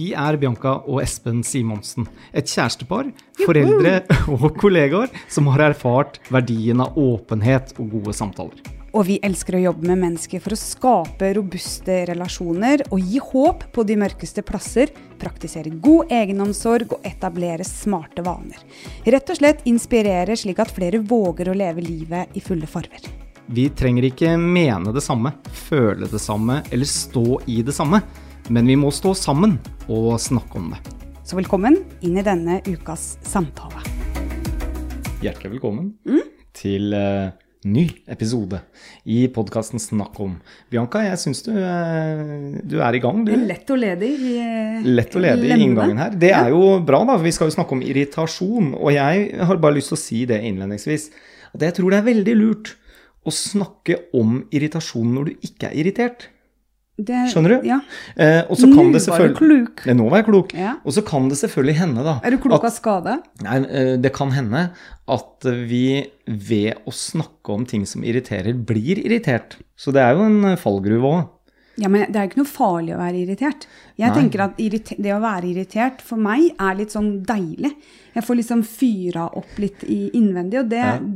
Vi Bianca og Espen Simonsen, et kjærestepar, foreldre og kollegaer som har erfart verdien av åpenhet og gode samtaler. Og vi elsker å jobbe med mennesker for å skape robuste relasjoner og gi håp på de mørkeste plasser, praktisere god egenomsorg og etablere smarte vaner. Rett og slett inspirere slik at flere våger å leve livet i fulle farver. Vi trenger ikke mene det samme, føle det samme eller stå i det samme, men vi må stå sammen og snakke om det. Så velkommen inn i denne ukas samtale. Hjertelig velkommen til ny episode i podcasten Snakk om. Bianca, jeg synes du i gang. Du. Lett og ledig i inngangen her. Det jo bra da, for vi skal jo snakke om irritasjon, og jeg har bare lyst til å si det innledningsvis. At jeg tror det veldig lurt å snakke om irritasjon når du ikke irritert. Skjønner du? Ja. Og så kan det Nå var du klok. Nå var jeg klok. Ja. Og så kan det selvfølgelig hende da. Du klok av skade? Nei, det kan hende at vi ved å snakke om ting som irriterer, blir irritert. Så det jo en fallgruve også. Ja, men det jo ikke noe farlig å være irritert. Jeg tenker at det å være irritert for meg litt sånn deilig. Jeg får liksom fyra opp litt innvendig, og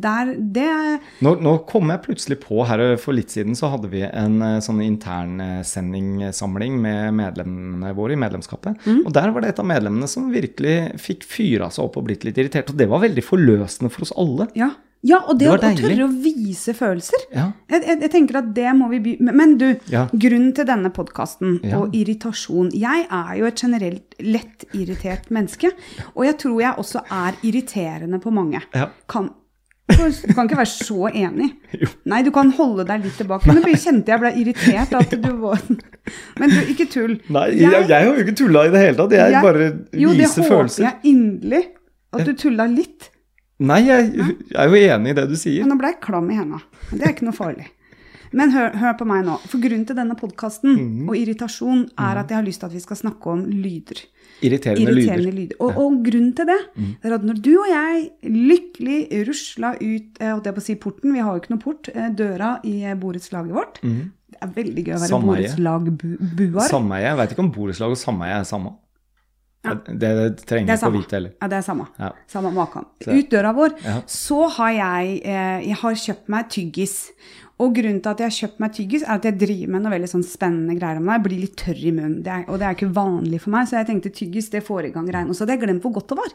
Nå kom jeg plutselig på, her for litt siden så hadde vi en sånn intern sendingsamling med medlemmene våre i medlemskapet, og der var det et av medlemmene som virkelig fikk fyra seg opp og blitt litt irritert, og det var veldig forløsende for oss alle. Ja, og det å tørre å vise følelser. Ja. Jeg tenker at det må vi Men du, grunnen til denne podcasten og irritasjon. Jeg jo et generelt lett irritert menneske, og jeg tror jeg også irriterende på mange. Ja. Du kan ikke være så enig. Jo. Nei, du kan holde deg litt tilbake. Men jeg kjente jeg ble irritert at du var... Men du, ikke tull. Nei, jeg har jo ikke tullet i det hele tatt. Jeg bare viser følelser. Jo, det håper jeg inderlig at du tullet litt. Nei, jeg jo enig i det du sier. Men nå ble jeg klam i hendene. Det ikke noe farlig. Men hør på meg nå. For grunnen til denne podcasten og irritasjon at jeg har lyst til at vi skal snakke om lyder. Irriterende lyder. Og grunnen til det at når du og jeg lykkelig ruslet ut, holdt jeg på å si porten, vi har jo ikke noe port, døra i borettslaget vårt. Det veldig gøy å være borettslagbuar. Sameie, jeg vet ikke om borettslag og sameie samme. Det trenger jeg ikke å vite heller. Ja, det samme. Ja. Samme maken. Ut døra vår, så har jeg har kjøpt meg tyggis. Og grunnen til at jeg har kjøpt meg tyggis at jeg driver med noe veldig sånn spennende greier om det. Jeg blir litt tørr i munnen, og det ikke vanlig for meg, så jeg tenkte tyggis, det får i gang regn. Og så hadde jeg glemt hvor godt det var.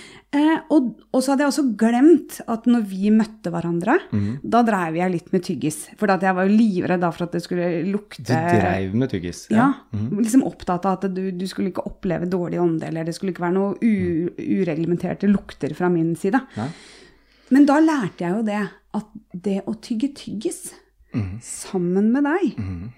Og så hadde jeg også glemt at når vi møtte hverandre, da drev jeg litt med tyggis. For at jeg var jo livredd da for at det skulle lukte... Du drev med tyggis? Ja, liksom opptatt av at du skulle ikke oppleve dårlig ånde, eller det skulle ikke være noe ureglementerte lukter fra min side. Ja. Men da lærte jeg jo det, at det å tygge tyggis sammen med deg,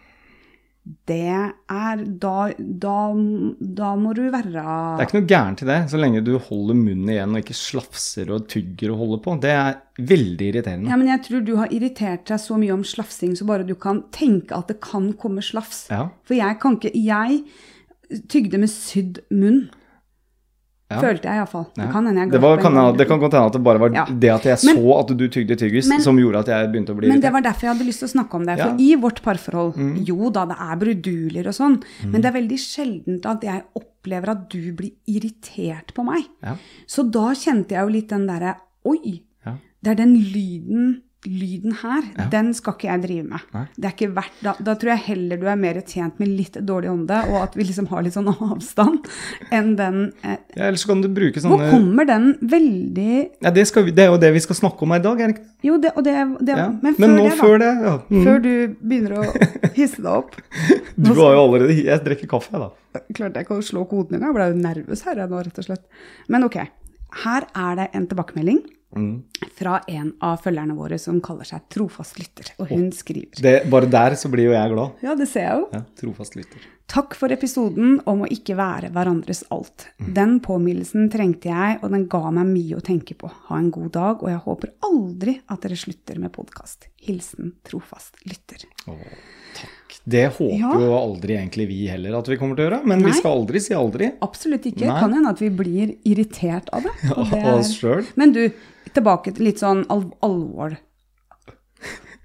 det da må du være... Det ikke noe gærent i det, så lenge du holder munnen igjen og ikke slafser og tygger og holder på. Det veldig irriterende. Ja, men jeg tror du har irritert deg så mye om slafsing, så bare du kan tenke at det kan komme slafs. Ja. For jeg tygde med sydd munn. Ja. Følte jeg i hvert fall. Det kan hende jeg det kan godt hende at det bare var det at jeg så at du tygde tyggis som gjorde at jeg begynte å bli irritert. Men det var derfor jeg hadde lyst til å snakke om det. For i vårt parforhold, jo da, det bruduler og sånn, men det veldig sjeldent at jeg opplever at du blir irritert på meg. Ja. Så da kjente jeg jo litt den der, oi, det den lyden her, den skal ikke jeg drive med. Nei. Det ikke verdt, da tror jeg heller du mer tjent med litt dårlig ånde, og at vi liksom har litt sånn avstand, enn den... ellers kan du bruke sånne... Hvor kommer den veldig... Ja, det jo det vi skal snakke om i dag, ikke? Jo, men før det, før du begynner å hisse deg opp. Du har jo allerede... Jeg drikker kaffe, da. Klart jeg kan slå koden din, jeg ble jo nervøs her nå, rett og slett. Men ok, her det en tilbakemelding, fra en av følgerne våre som kaller seg Trofast Lytter, og hun skriver. Bare der så blir jo jeg glad. Ja, det ser jeg jo. Ja, Trofast Lytter. Takk for episoden om å ikke være hverandres alt. Den påminnelsen trengte jeg, og den ga meg mye å tenke på. Ha en god dag, og jeg håper aldri at dere slutter med podcast. Hilsen Trofast Lytter. Takk. Det håper jo aldri egentlig vi heller at vi kommer til å gjøre, men vi skal aldri si aldri. Absolutt ikke. Nei. Kan hende at vi blir irritert av det. Og oss selv. Men du, tilbake til litt sånn alvor.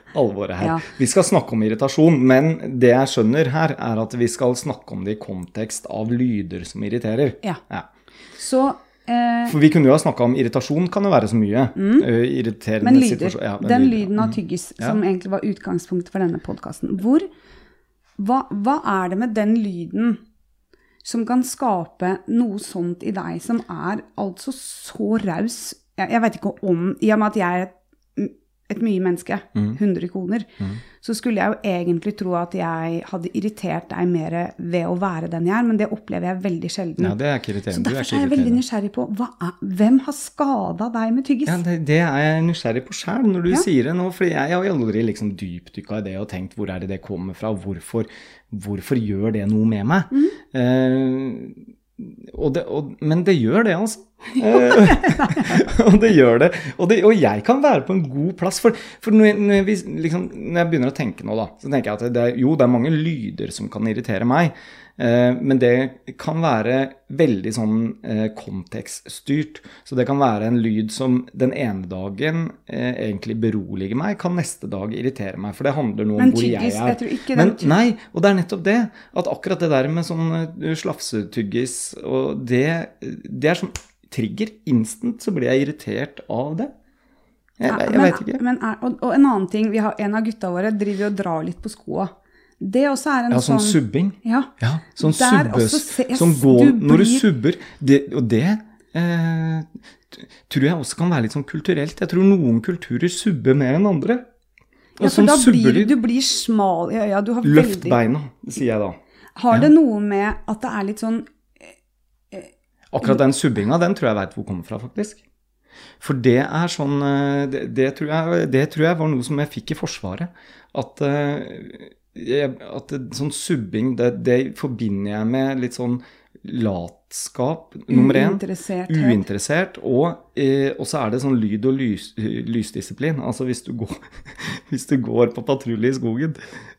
alvoret her. Vi skal snakke om irritasjon, men det jeg skjønner her at vi skal snakke om det i kontekst av lyder som irriterer. Ja. Så... For vi kunne jo ha snakket om irritasjon, kan det være så mye. Irriterende men lyder, den lyden av tyggis, som egentlig var utgangspunktet for denne podcasten. Hva det med den lyden som kan skape noe sånt i deg, som altså så raus? Jeg vet ikke om, i og med at jeg et mye menneske, 100 ikoner, så skulle jeg jo egentlig tro at jeg hadde irritert deg mer ved å være den jeg men det opplever jeg veldig sjelden. Ja, det ikke irriterende. Så derfor jeg veldig nysgjerrig på, hvem har skadet deg med tyggis? Ja, det jeg nysgjerrig på selv når du sier det nå, for jeg har jo aldri liksom dypdykket i det og tenkt hvor det kommer fra, hvorfor gjør det noe med meg? Men det gjør det, altså. Og det gjør det. Og jeg kan være på en god plass. For når jeg begynner å tenke nå, da, så tenker jeg at det er mange lyder som kan irritere meg. Men det kan være veldig sånn kontekststyrt. Så det kan være en lyd som den ene dagen egentlig beroliger meg, kan neste dag irritere meg, for det handler noe om hvor jeg jeg tror ikke Nei, og det nettopp det, at akkurat det der med sånn slafsetyggis, og det sånn trigger, instant, så blir jeg irritert av det. Jeg vet ikke. Og en annen ting, en av gutta våre driver og drar litt på skoene. Det også en sånn subbing. Ja. Sånn subbes, som går når du subber. Og det tror jeg også kan være litt sånn kulturelt. Jeg tror noen kulturer subber mer enn andre. Og for da du blir smal. Ja, du har Løft beina, sier jeg da. Har det noe med at det litt sånn... Akkurat den subbinga, den tror jeg vet hvor kommer fra, faktisk. For det sånn, det tror jeg var noe som jeg fikk i Forsvaret. At sånn subbing, det forbinder jeg med litt sånn latskap, nummer 1. Uinteressert. Og så det sånn lyd- og lysdisiplin. Altså hvis du går på patrulje i skogen,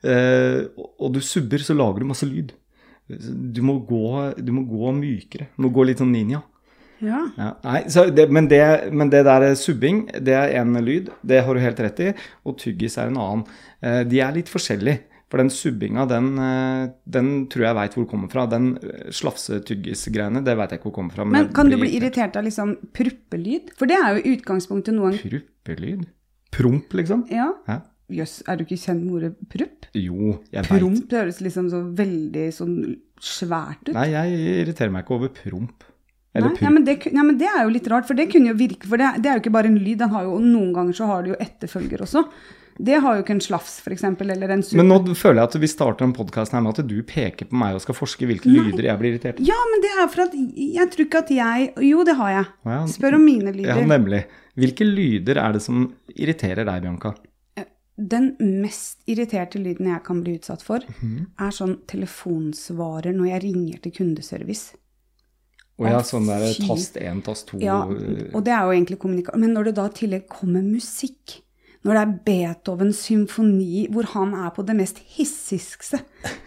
og du subber, så lager du masse lyd. Du må gå mykere. Du må gå litt sånn ninja. Ja. Nei, men det der subbing, det en lyd, det har du helt rett i, og tyggis en annen. De litt forskjellige, for den subbinga, den tror jeg vet hvor kommer fra. Den slafse-tyggis-greiene, det vet jeg ikke hvor kommer fra. Men kan du bli irritert av liksom pruppelyd? For det jo i utgangspunktet noen... Pruppelyd? Promp, liksom? Ja. Jøss, du ikke kjent med ordet prupp? Jo, jeg vet. Promp, det høres liksom så veldig sånn svært ut. Nei, jeg irriterer meg ikke over promp. Men det jo litt rart, for det kunne jo virke, for det jo ikke bare en lyd, noen ganger så har det jo etterfølger også. Det har jo ikke en slafs, for eksempel, eller en super. Men nå føler jeg at vi starter en podcast her med at du peker på meg og skal forske hvilke lyder jeg blir irritert. Ja, men det for at jeg tror ikke at jo, det har jeg. Ja, spør om mine lyder. Ja, nemlig. Hvilke lyder det som irriterer deg, Bianca? Den mest irriterte lyden jeg kan bli utsatt for, sånn telefonsvarer når jeg ringer til kundeservice. Ja, sånn der tast 1, tast 2. Ja, og det jo egentlig kommunikasjon. Men når det da tillegg kommer musikk, når det Beethovens symfoni, hvor han på det mest hissigste,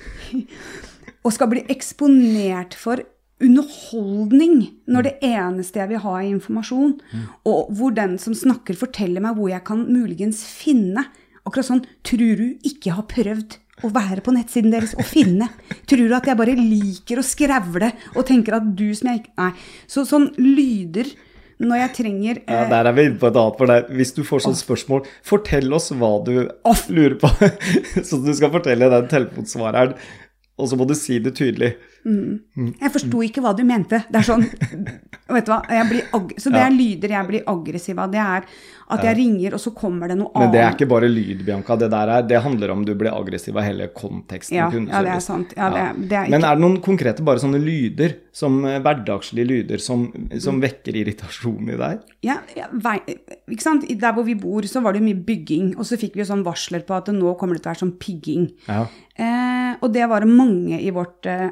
og skal bli eksponert for underholdning, når det eneste jeg vil ha informasjon, og hvor den som snakker forteller meg hvor jeg kan muligens finne, akkurat sånn, tror du ikke har prøvd å være på nettsiden deres og finne? Tror du at jeg bare liker å skrevle og tenker at du som jeg ikke... Nei, så sånn lyder når jeg trenger... Ja, der vi inne på et annet for deg. Hvis du får sånn spørsmål, fortell oss hva du lurer på, så du skal fortelle den telefonsvareren, og så må du si det tydelig. Jeg forstod ikke hva du mente. Det sånn, vet du hva, så det lyder jeg blir aggressiv av. Det at jeg ringer, og så kommer det noe annet. Men det ikke bare lyd, Bianca. Det handler om du blir aggressiv av hele konteksten. Ja, det sant. Ja, det ikke... Men det noen konkrete bare sånne lyder, som hverdagslige lyder, som vekker irritasjon i deg? Ja, ikke sant? Der hvor vi bor, så var det mye bygging, og så fikk vi sånn varsler på at nå kommer det til å være sånn pigging. Ja. Og det var det mange i vårt, nå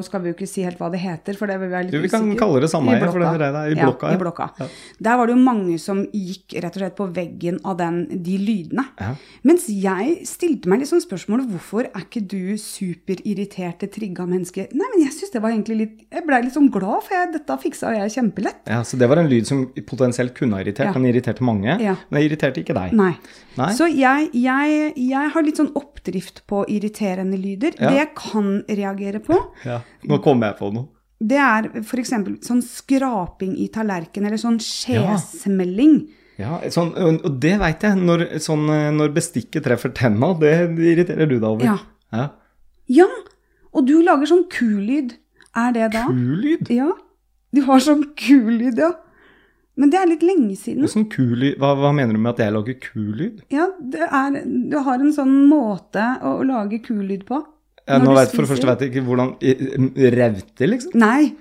skal vi jo ikke si helt hva det heter, for det vil være litt usikker. Vi kan kalle det samme for det i blokka. Ja, i blokka. Ja. Der var det jo mange som gikk rett og slett på veggen av de lydene. Ja. Mens jeg stilte meg litt sånn spørsmålet, hvorfor er ikke du superirriterte, trigga menneske? Nei, men jeg synes det var egentlig jeg ble litt sånn glad, for dette fiksa jeg kjempelett. Ja, så det var en lyd som potensielt kunne ha irritert, den irriterte mange, men det irriterte ikke deg. Nei. Så jeg har litt sånn oppdrift på irriterende lyder. Det jeg kan reagere på. Ja, nå kommer jeg på noe. Det er for eksempel sånn skraping i tallerken, eller sånn skjesmelling. Ja, sånn, og det vet jeg, når bestikket treffer tenna, det irriterer du deg over. Ja, og du lager sånn kullyd. Er det da? Kullyd? Ja, du har sånn kullyd, ja. Men det er litt lenge siden. Sånn kullyd? Hva mener du med at jeg lager kullyd? Ja, du har en sånn måte å lage kullyd på. Ja, for det første vet jeg ikke hvordan revter, liksom. Nei,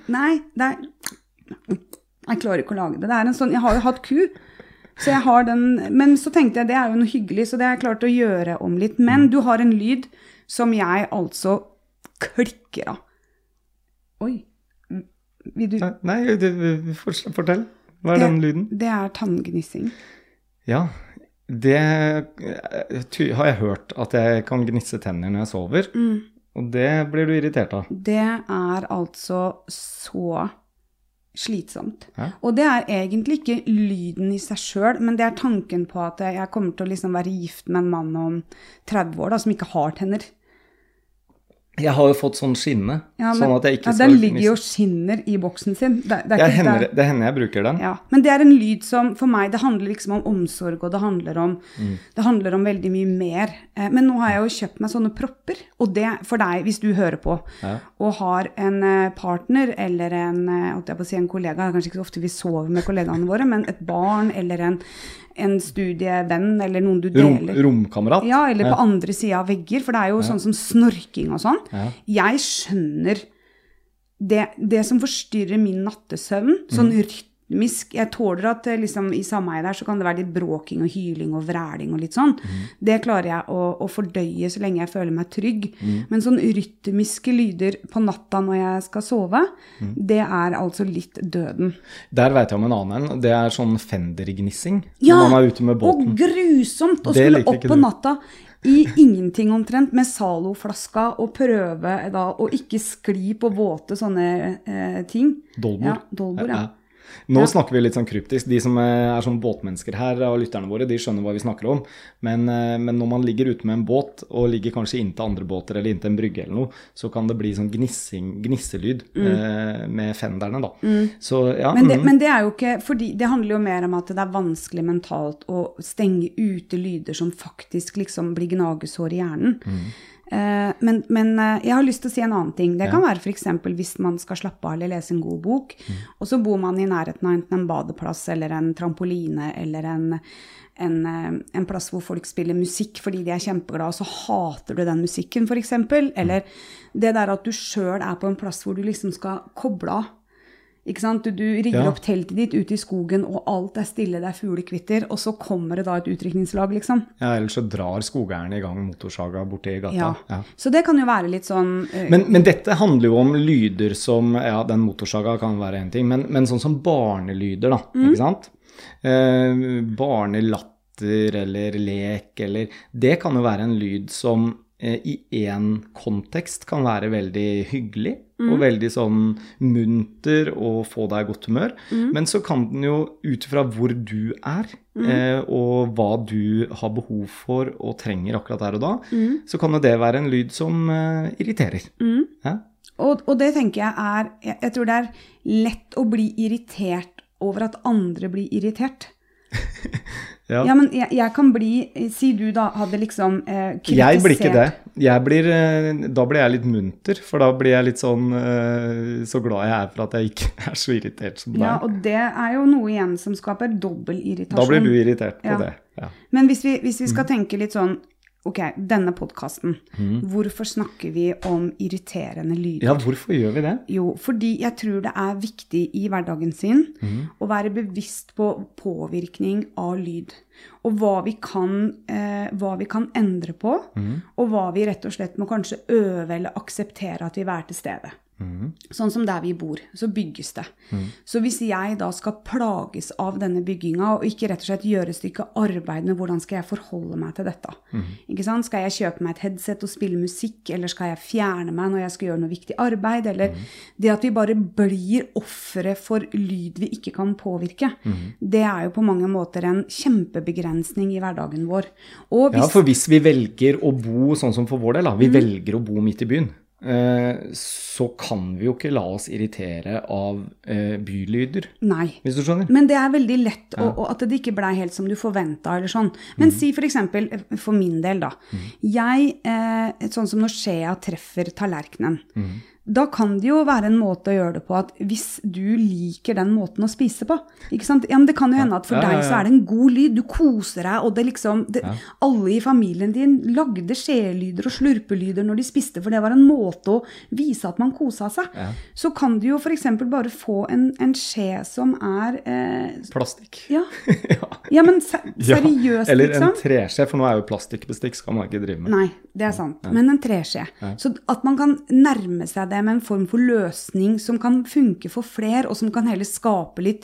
jeg klarer ikke å lage det. Det er en sånn, jeg har jo hatt ku, så jeg har den, men så tenkte jeg, det er jo noe hyggelig, så det har jeg klart å gjøre om litt. Men du har en lyd som jeg altså klikker av. Oi, vil du... Nei, fortell. Hva er den lyden? Det er tanngnissing. Ja, det har jeg hørt, at jeg kan gnisse tenner når jeg sover, og det blir du irritert av. Det er altså så slitsomt. Hæ? Og det er egentlig ikke lyden i seg selv, men det er tanken på at jeg kommer til å liksom være gift med en mann om 30 år da, som ikke har tenner. Jeg har jo fått sånn skinne, sånn at jeg ikke skal... Den ligger jo skinner i boksen sin. Det hender jeg bruker den. Ja, men det er en lyd som, for meg, det handler liksom om omsorg, og det handler om veldig mye mer. Men nå har jeg jo kjøpt meg sånne propper, og det for deg, hvis du hører på, og har en partner, eller en kollega, det er kanskje ikke så ofte vi sover med kollegaene våre, men et barn, eller en studievenn, eller noen du deler. Romkamerat? Ja, eller på andre siden av vegger, for det er jo sånn som snorking og sånn. Ja. Jeg skjønner det som forstyrrer min nattesøvn, sånn rytmisk. Jeg tåler at liksom, i sameie der så kan det være litt bråking og hyling og vræling og litt sånn. Det klarer jeg å fordøye så lenge jeg føler meg trygg. Men sånn rytmiske lyder på natta når jeg skal sove, det er altså litt døden. Der vet jeg om en annen. Det er sånn fendergnissing. Ja, når man er ute med båten. Og grusomt å skulle opp på natta i ingenting omtrent med saloflaska og prøve da å ikke skli på våte sånne ting. Dolbor. Ja, dolbor, ja. Nå snakker vi litt sånn kryptisk. De som er sånn båtmennesker her av lytterne våre, de skjønner hva vi snakker om. Men når man ligger ute med en båt, og ligger kanskje inntil andre båter eller inntil en brygge eller noe, så kan det bli sånn gnisselyd med fenderne da. Så, ja, men det er jo ikke, fordi det handler jo mer om at det er vanskelig mentalt å stenge ute lyder som faktisk liksom blir gnagesår i hjernen. Men jeg har lyst til å si en annen ting. Det kan være for eksempel hvis man skal slappe av eller lese en god bok, og så bor man i nærheten av enten en badeplass eller en trampoline eller en plass hvor folk spiller musikk fordi de er kjempeglade, og så hater du den musikken for eksempel, eller det der at du selv er på en plass hvor du liksom skal koble av. Ikke sant? Du rigger opp teltet ditt ute i skogen, og alt er stille, det er fuglekvitter, og så kommer det da et utrykningslag, liksom. Ja, ellers så drar skogeierne i gang motorsaga borte i gata. Ja, så det kan jo være litt sånn... Men dette handler jo om lyder som, ja, den motorsaga kan være en ting, men sånn som barnelyder da, ikke sant? Barnelatter eller lek, eller... Det kan jo være en lyd som i en kontekst kan være veldig hyggelig, og veldig sånn munter og få deg i godt humør. Men så kan den jo utifra hvor du er, og hva du har behov for og trenger akkurat der og da, så kan jo det være en lyd som irriterer. Ja? Og det tenker jeg tror det er lett å bli irritert over at andre blir irritert. Ja, men jeg kan bli, si du da hadde liksom kritisert. Jeg blir ikke det. Da blir jeg litt munter, for da blir jeg litt sånn, så glad jeg er for at jeg ikke er så irritert som deg. Ja, og det er jo noe igjen som skaper dobbel irritasjon. Da blir du irritert på det. Ja. Men hvis vi skal tenke litt sånn, ok, denne podcasten, hvorfor snakker vi om irriterende lyder? Ja, hvorfor gjør vi det? Jo, fordi jeg tror det er viktig i hverdagen sin å være bevisst på påvirkning av lyd. Og hva vi kan endre på, og hva vi rett og slett må kanskje øve eller akseptere at vi er til stede. Sånn som der vi bor, så bygges det. Så hvis jeg da skal plages av denne bygginga, og ikke rett og slett gjøre et stykke arbeid med hvordan skal jeg forholde meg til dette? Ikke sant? Skal jeg kjøpe meg et headset og spille musikk, eller skal jeg fjerne meg når jeg skal gjøre noe viktig arbeid, eller det at vi bare blir offere for lyd vi ikke kan påvirke, det jo på mange måter en kjempebegrensning i hverdagen vår. Og ja, for hvis vi velger å bo sånn som for vår del, vi velger å bo midt i byen, så kan vi jo ikke la oss irritere av bylyder. Nei. Hvis du skjønner. Men det veldig lett, og at det ikke ble helt som du forventet, eller sånn. Men si for eksempel, for min del da, sånn som når skjea treffer tallerkenen, da kan det jo være en måte å gjøre det på at hvis du liker den måten å spise på, ikke sant? Ja, men det kan jo hende at for deg så det en god lyd, du koser deg, og det liksom, alle i familien din lagde skjelyder og slurpelyder når de spiste, for det var en måte å vise at man koset seg. Så kan du jo for eksempel bare få en skje som plastikk. Ja, ja men seriøst, eller liksom. En treskje, for nå jo plastikkbestikk skal man ikke drive med. Nei, det sant, men en treskje. Så at man kan nærme seg det med en form for løsning som kan funke for flere, og som kan heller skape litt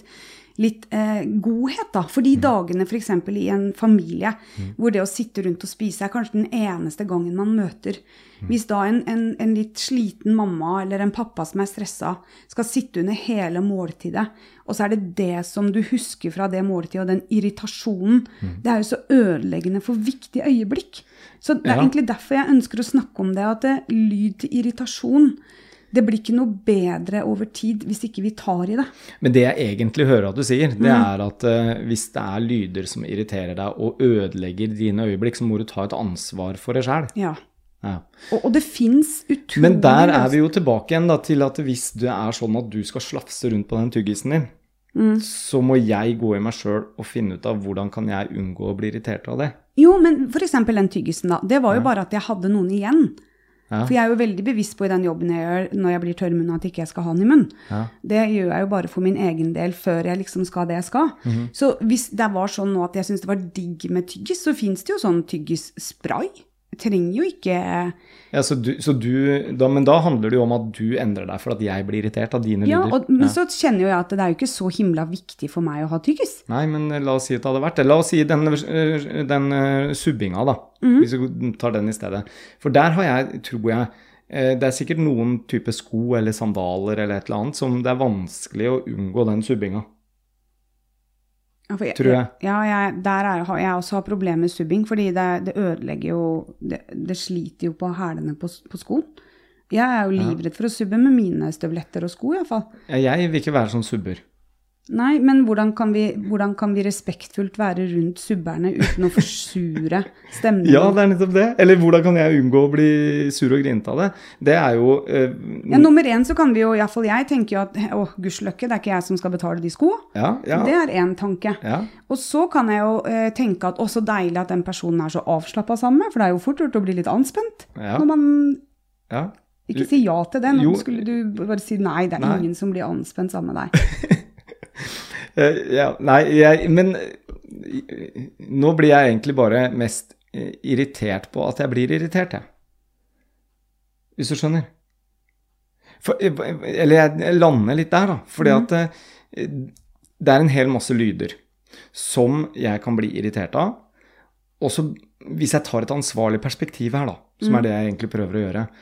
godhet da. For de dagene for eksempel i en familie, hvor det å sitte rundt og spise kanskje den eneste gangen man møter. Hvis da en litt sliten mamma eller en pappa som stresset skal sitte under hele måltidet, og så det som du husker fra det måltidet, og den irritasjonen, det jo så ødeleggende for viktige øyeblikk. Så det egentlig derfor jeg ønsker å snakke om det, at lyd til irritasjon, det blir ikke noe bedre over tid hvis ikke vi tar i det. Men det jeg egentlig hører at du sier, det at hvis det lyder som irriterer deg og ødelegger dine øyeblikk, så må du ta et ansvar for det selv. Ja. Og det finnes utrolig... Men der vi jo tilbake igjen da, til at hvis det sånn at du skal slafse rundt på den tyggisen din, så må jeg gå i meg selv og finne ut av hvordan kan jeg unngå å bli irritert av det. Jo, men for eksempel den tyggisen da, det var jo bare at jeg hadde noen igjen. For jeg jo veldig bevisst på i den jobben jeg gjør når jeg blir tørrmunn at ikke jeg skal ha den i munn. Det gjør jeg jo bare for min egen del før jeg liksom skal det jeg skal. Så hvis det var sånn nå at jeg synes det var digg med tyggis, så finnes det jo sånn tyggis-spray. Jeg trenger jo ikke... Ja, men da handler det jo om at du endrer deg for at jeg blir irritert av dine lyder. Men så kjenner jo jeg at det jo ikke så himla viktig for meg å ha tyggis. Nei, men la oss si at det hadde vært det. La oss si den subbinga da, hvis vi tar den i stedet. For der har jeg, tror jeg, det sikkert noen type sko eller sandaler eller et eller annet som det vanskelig å unngå den subbinga. Tror jeg. Ja, der har jeg også problemer med subbing, fordi det ødelegger jo, det sliter jo på hælene på skoen. Jeg jo livredd for å subbe med mine støvletter og sko i hvert fall. Jeg vil ikke være sånn subber. Nei, men hvordan kan vi respektfullt være rundt subberne uten å forsure stemningen? Ja, det nettopp det. Eller hvordan kan jeg unngå å bli sur og grint av det? Det jo... Ja, nummer 1 så kan vi jo, i hvert fall jeg tenker jo at, gudsløkke, det ikke jeg som skal betale de sko. Ja. Det en tanke. Ja. Og så kan jeg jo tenke at også deilig at den personen så avslappet sammen med, for det jo fort gjort å bli litt anspent. Ja. Når man... Ja. Ikke si ja til det, nå skulle du bare si nei, det ingen som blir anspent sammen med deg. Men nå blir jeg egentlig bare mest irritert på at jeg blir irritert, hvis du skjønner. Eller jeg lander litt der da, fordi at det en hel masse lyder som jeg kan bli irritert av, og så hvis jeg tar et ansvarlig perspektiv her da, som det jeg egentlig prøver å gjøre,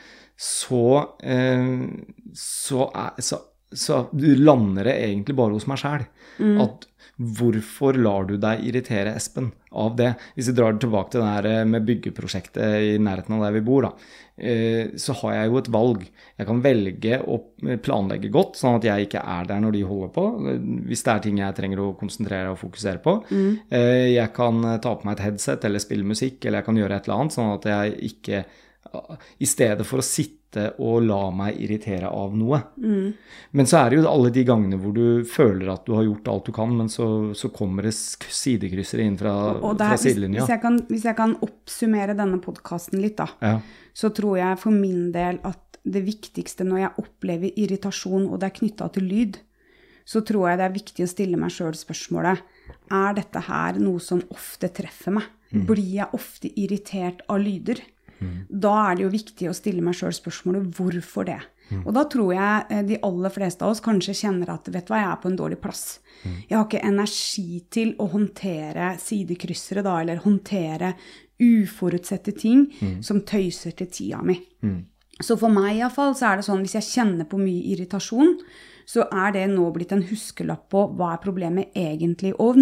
så du lander det egentlig bare hos meg selv. At hvorfor lar du deg irritere, Espen, av det? Hvis vi drar tilbake til det her med byggeprosjektet i nærheten av der vi bor da, så har jeg jo et valg. Jeg kan velge å planlegge godt, sånn at jeg ikke der når de holder på, hvis det ting jeg trenger å konsentrere og fokusere på. Jeg kan ta på meg et headset eller spille musikk, eller jeg kan gjøre et eller annet, sånn at jeg ikke, i stedet for å sitte og la meg irritere av noe. Men så det jo alle de gangene hvor du føler at du har gjort alt du kan, men så kommer det sidekryssere inn fra sidelinja. Hvis jeg kan oppsummere denne podcasten litt da, så tror jeg for min del at det viktigste når jeg opplever irritasjon, og det knyttet til lyd, så tror jeg det viktig å stille meg selv spørsmålet, dette her noe som ofte treffer meg? Blir jeg ofte irritert av lyder? da det jo viktig å stille meg selv spørsmålet, hvorfor det? Og da tror jeg de aller fleste av oss kanskje kjenner at, vet du hva, jeg på en dårlig plass. Jeg har ikke energi til å håndtere sidekryssere da, eller håndtere uforutsette ting som tøyser til tida mi. Så for meg i hvert fall, så det sånn, hvis jeg kjenner på mye irritasjon, så det nå blitt en huskelapp på hva problemet egentlig. Og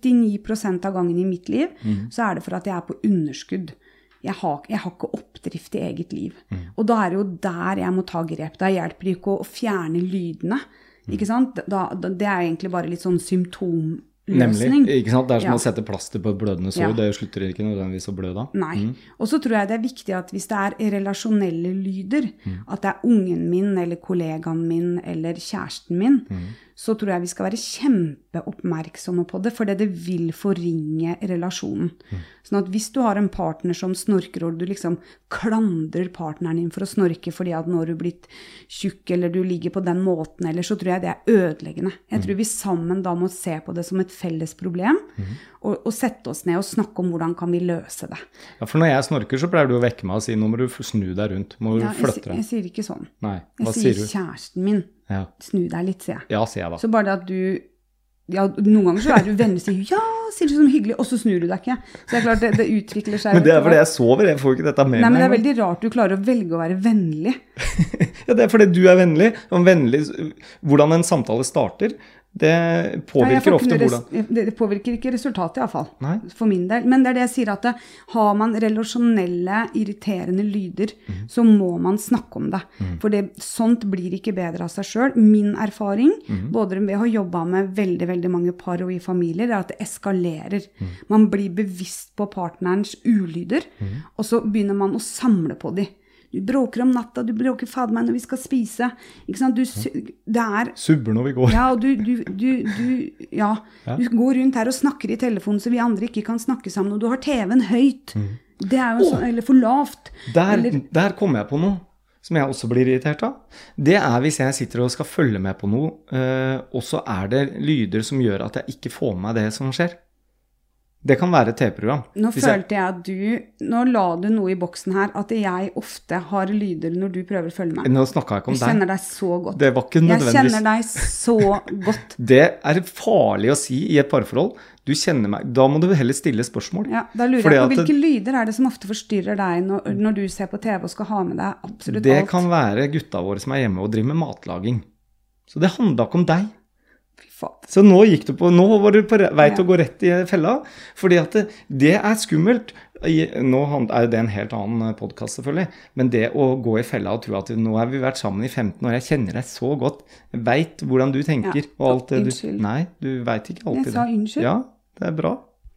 99% av gangen i mitt liv, så det for at jeg på underskudd. Jeg har ikke oppdrift i eget liv. Og da det jo der jeg må ta grep. Da hjelper det ikke å fjerne lydene. Ikke sant? Det egentlig bare litt sånn symptomløsning. Nemlig, ikke sant? Det som å sette plaster på et blødende sår, det slutter ikke nødvendigvis å blø da. Nei. Og så tror jeg det viktig at hvis det relasjonelle lyder, at det ungen min, eller kollegaen min, eller kjæresten min, så tror jeg vi skal være kjempeoppmerksomme på det, for det vil forringe relasjonen. Sånn at hvis du har en partner som snorker, og du liksom klandrer partneren din for å snorke, fordi at når du blitt tjukk, eller du ligger på den måten, eller så tror jeg det ødeleggende. Jeg tror vi sammen da må se på det som et felles problem, og sette oss ned og snakke om hvordan kan vi løse det. Ja, for når jeg snorker, så pleier du å vekke meg og si, nå må du snu deg rundt, må du flytte deg. Jeg sier ikke sånn. Nei, hva sier du? Jeg sier kjæresten min. Ja. Snu deg litt, sier jeg. Ja, sier jeg da. Så bare det at du, ja, noen ganger så du vennlig, sier ja, sier du sånn hyggelig, og så snur du deg ikke. Så klart det utvikler seg. Men det fordi jeg sover, jeg får ikke dette med meg. Nei, men det veldig rart du klarer å velge å være vennlig. Ja, det fordi du vennlig, og vennlig, hvordan en samtale starter, det påvirker ofte hvordan... Det påvirker ikke resultatet i hvert fall, Nei. For min del. Men det det jeg sier at har man relasjonelle, irriterende lyder, så må man snakke om det. For sånt blir ikke bedre av seg selv. Min erfaring, både ved å ha jobbet med veldig, veldig mange par og i familier, at det eskalerer. Man blir bevisst på partnerens ulyder, og så begynner man å samle på dem. Du bråker om natta, du bråker fader meg når vi skal spise. Ikke sant? Det subber når vi går. Ja, og du går rundt her og snakker i telefonen så vi andre ikke kan snakke sammen, og du har TV-en høyt. Det jo sånn, eller for lavt. Der kommer jeg på noe som jeg også blir irritert av. Det hvis jeg sitter og skal følge med på noe, og så det lyder som gjør at jeg ikke får med meg det som skjer. Det kan være et TV-program. Nå følte jeg at nå la du noe i boksen her, at jeg ofte har lyder når du prøver å følge meg. Nå snakket jeg ikke om deg. Jeg kjenner deg så godt. Det var ikke nødvendigvis. Jeg kjenner deg så godt. Det farlig å si i et parforhold. Du kjenner meg. Da må du heller stille spørsmål. Ja, da lurer jeg på hvilke lyder det som ofte forstyrrer deg når du ser på TV og skal ha med deg absolutt alt? Det kan være gutta våre som hjemme og driver med matlaging. Så det handler ikke om deg. Så nå var du på vei til å gå rett i fella, fordi at det skummelt. Nå det en helt annen podcast selvfølgelig, men det å gå i fella og tro at nå har vi vært sammen i 15 år, jeg kjenner deg så godt, jeg vet hvordan du tenker, og alt det unnskyld. Nei, du vet ikke alltid det. Jeg sa unnskyld. Ja, det bra.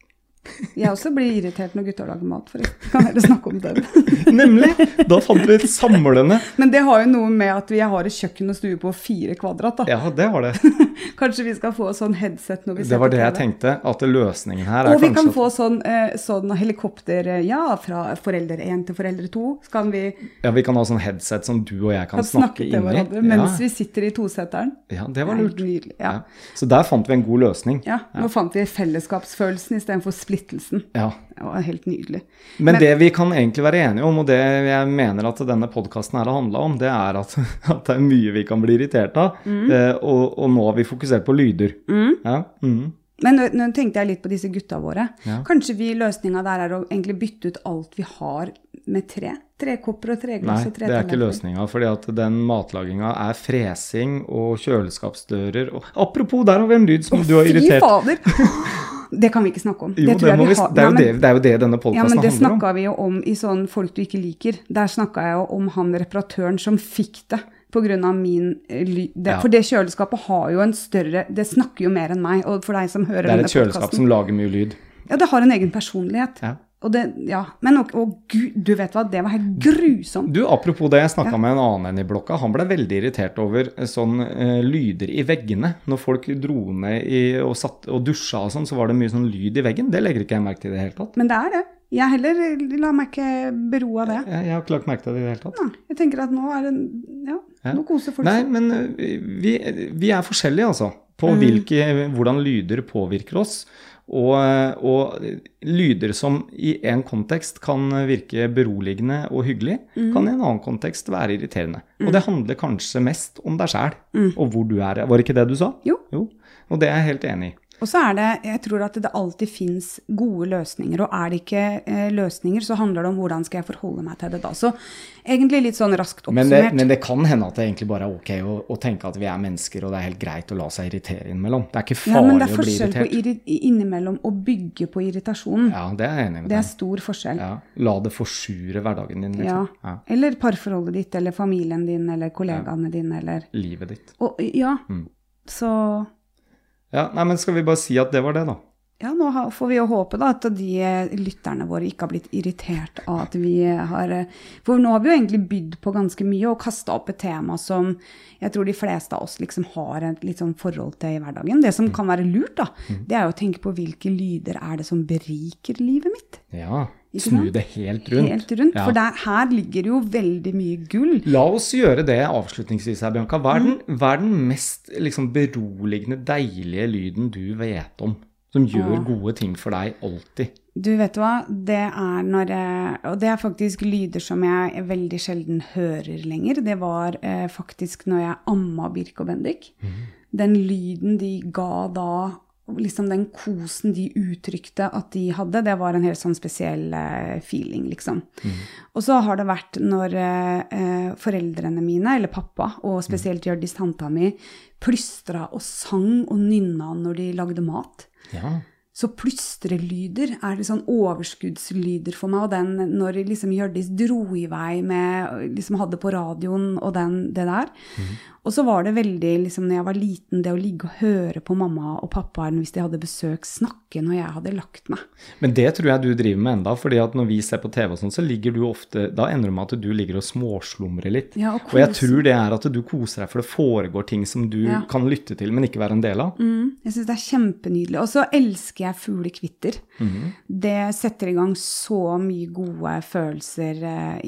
Jeg også blir irritert når gutter lager mat, forresten. Kan dere snakke om det? Nemlig, da fant vi et samlende. Men det har jo noe med at jeg har et kjøkken og stue på 4 kvadrat da. Ja, det har det. Kanskje vi skal få sånn headset når vi ser på TV. Det var det jeg tenkte, at løsningen her og vi kan få sånn helikopter, ja, fra foreldre 1 til foreldre 2. Ja, vi kan ha sånn headset som du og jeg kan snakke inn i. Mens vi sitter i tosetteren. Ja, det var lurt. Nydelig, ja. Så der fant vi en god løsning. Ja, nå fant vi fellesskapsfølelsen i stedet for splittelsen. Ja. Det var helt nydelig. Men det vi kan egentlig være enige om, og det jeg mener at denne podcasten her har handlet om, det at det mye vi kan bli irritert av, og nå har vi fokusert på lyder. Ja. Men nå tenkte jeg litt på disse gutta våre. Ja. Kanskje løsningen der å egentlig bytte ut alt vi har med 3 kopper og 3 glass og 3 Nei, det ikke løsningen, fordi at den matlagingen fresing og kjøleskapsdører. Og apropos, der har vi en lyd som du har irritert. Fy fader! Det kan vi ikke snakke om. Jo, det er jo det denne podcasten handler om. Ja, men det snakket vi jo om i sånn folk du ikke liker. Der snakket jeg jo om han reparatøren som fikk det på grunn av min lyd. For det kjøleskapet har jo en større, det snakker jo mer enn meg, og for deg som hører denne podcasten. Det et kjøleskap som lager mye lyd. Ja, det har en egen personlighet. Ja. Og det, ja, men Gud, du vet hva, det var helt grusomt. Du, apropos det, jeg snakket med en annen enn i blokka, han ble veldig irritert over sånn lyder i veggene. Når folk dro ned og dusja og sånn, så var det mye sånn lyd i veggen. Det legger ikke jeg merke til i det hele tatt. Men det det. Jeg heller la meg ikke bero av det. Jeg har ikke lagt merke til det i det hele tatt. Ja, jeg tenker at nå det, nå koser folk. Nei, men vi forskjellige altså. på hvordan lyder påvirker oss, og lyder som i en kontekst kan virke beroligende og hyggelig, kan i en annen kontekst være irriterende. Og det handler kanskje mest om deg selv, og hvor du er. Var det ikke det du sa? Jo. Og det er jeg helt enig i. Og så jeg tror at det alltid finnes gode løsninger, og det ikke løsninger, så handler det om hvordan skal jeg forholde meg til det da. Så egentlig litt sånn raskt oppsummert. Men det kan hende at det egentlig bare ok å tenke at vi mennesker, og det helt greit å la seg irritere innimellom. Det ikke farlig å bli irritert. Ja, men det forskjell på innimellom å bygge på irritasjonen. Ja, det jeg enig med deg. Det stor forskjell. Ja, la det forsure hverdagen din, liksom. Ja, eller parforholdet ditt, eller familien din, eller kollegaene dine, eller... Livet ditt. Så... Ja, nei, men skal vi bare si at det var det da? Ja, nå får vi jo håpe da at de lytterne våre ikke har blitt irritert av at vi har... For nå har vi jo egentlig bydd på ganske mye og kastet opp et tema som jeg tror de fleste av oss liksom har et litt sånn forhold til i hverdagen. Det som kan være lurt da, det jo å tenke på hvilke lyder det som beriker livet mitt. Ja, snu det helt rundt. Helt rundt, for her ligger jo veldig mye gull. La oss gjøre det avslutningsvis her, Bianca. Hva er den mest liksom, beroligende, deilige lyden du vet om, som gjør gode ting for deg alltid? Du vet hva, det og det faktisk lyder som jeg veldig sjelden hører lenger. Det var faktisk når jeg amma Birk og Bendik. Den lyden de ga da, liksom den kosen de uttrykte at de hadde, det var en helt sånn spesiell feeling, liksom. Og så har det vært når foreldrene mine, eller pappa, og spesielt Hjørdis tanta mi, plystra og sang og nynna når de lagde mat. Ja. Så plystrelyder det sånn overskuddslyder for meg, og når liksom Hjørdis dro i vei med, liksom hadde på radioen og det der. Og så var det veldig, liksom når jeg var liten, det å ligge og høre på mamma og pappa hvis de hadde besøk, snakke når jeg hadde lagt meg. Men det tror jeg du driver med enda, fordi at når vi ser på TV og sånn, så ligger du ofte, da ender det med at du ligger og småslumrer litt. Ja, og jeg tror det at du koser deg, for det foregår ting som du kan lytte til, men ikke være en del av. Jeg synes det kjempenydelig. Og så elsker jeg fuglekvitter. Det setter i gang så mye gode følelser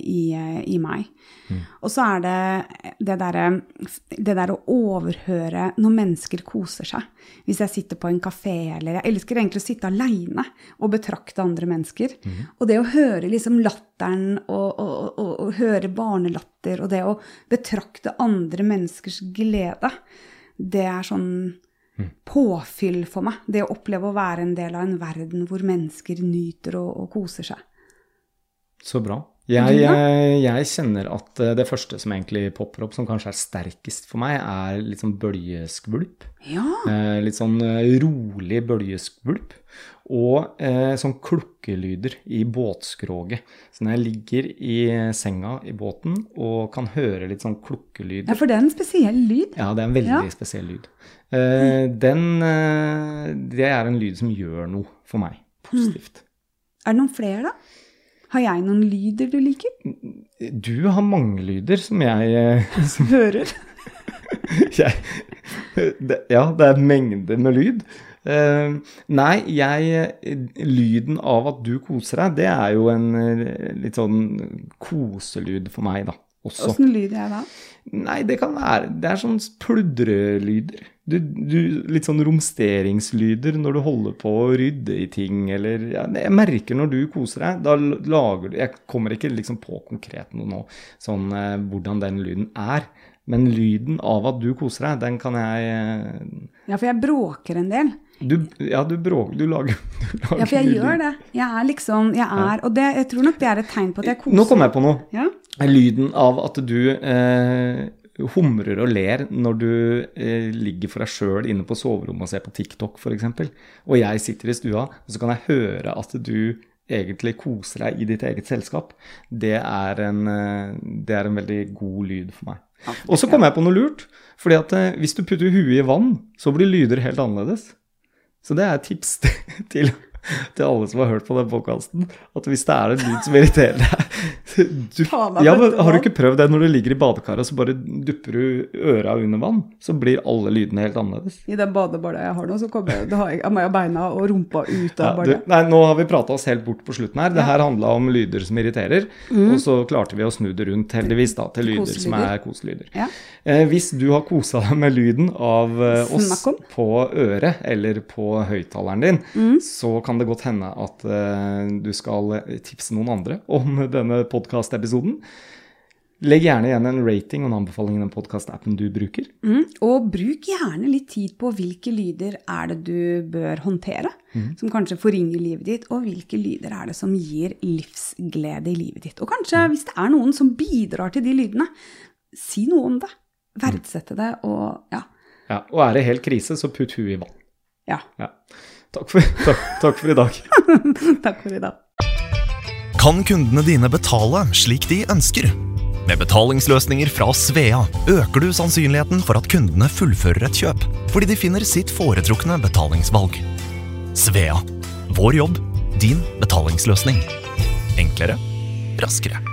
i meg. Og så det der å overhøre når mennesker koser seg. Hvis jeg sitter på en kafé, eller jeg elsker egentlig å sitte alene og betrakte andre mennesker. Og det å høre liksom latteren og høre barnelatter, og det å betrakte andre menneskers glede, det sånn påfyll for meg. Det å oppleve å være en del av en verden hvor mennesker nyter og koser seg. Så bra. Jeg kjenner at det første som egentlig popper opp, som kanskje sterkest for meg, litt sånn bølgeskvulp. Ja. Litt sånn rolig bølgeskvulp. Og sånn klukkelyder i båtskroget. Så når jeg ligger i senga i båten og kan høre litt sånn klukkelyder. Ja, for det en spesiell lyd. Ja, det en veldig spesiell lyd. Det en lyd som gjør noe for meg, positivt. Det noen flere da? Har jeg noen lyder du liker? Du har mange lyder som jeg hører. Det mengder med lyd. Nei, lyden av at du koser deg, det jo en litt sånn koselyd for meg da. Også. Hvordan lyd da? Nei, det kan være, det sånn pludrelyder. Litt sånn romsteringslyder når du holder på å rydde i ting, eller jeg merker når du koser deg, da lager du, jeg kommer ikke liksom på konkret noe nå, sånn hvordan den lyden men lyden av at du koser deg, den kan jeg... Ja, for jeg bråker en del. Du bråker, du lager ja, for jeg gjør det. Og jeg tror nok det et tegn på at jeg koser. Nå kommer jeg på noe. Ja? Lyden av at du humrer og ler når du ligger for deg selv inne på soverommet og ser på TikTok for eksempel. Og jeg sitter i stua, og så kan jeg høre at du egentlig koser deg i ditt eget selskap. Det en veldig god lyd for meg. Og så kommer jeg på noe lurt, fordi at hvis du putter huet i vann, så blir lyder helt annerledes. Så det et tips til til alle som har hørt på den podcasten, at hvis det en lyd som irriterer deg, har du ikke prøvd det når du ligger i badekaret, så bare dupper du øra under vann, så blir alle lydene helt annerledes. I den badebadet jeg har nå, så har jeg beina og rumpa ut av badet. Nei, nå har vi pratet oss helt bort på slutten her. Det her handlet om lyder som irriterer, og så klarte vi å snu det rundt heldigvis da, til lyder som koselyder. Ja. Hvis du har koset deg med lyden av oss på øret eller på høyttaleren din, så kan det godt hende at du skal tipse noen andre om denne podcast-episoden. Legg gjerne igjen en rating og en anbefaling i den podcast-appen du bruker. Og bruk gjerne litt tid på hvilke lyder det du bør håndtere, som kanskje forringer livet ditt, og hvilke lyder det som gir livsglede i livet ditt. Og kanskje hvis det noen som bidrar til de lydene, si noe om det. Verdsette det, og ja. Ja, og det helt krise, så putt huet i vann. Ja. Takk for i dag. Takk for i dag. Kan kundene dine betale slik de ønsker? Med betalingsløsninger fra Svea øker du sannsynligheten for at kundene fullfører et kjøp, fordi de finner sitt foretrukne betalingsvalg. Svea. Vår jobb, din betalingsløsning. Enklere, raskere.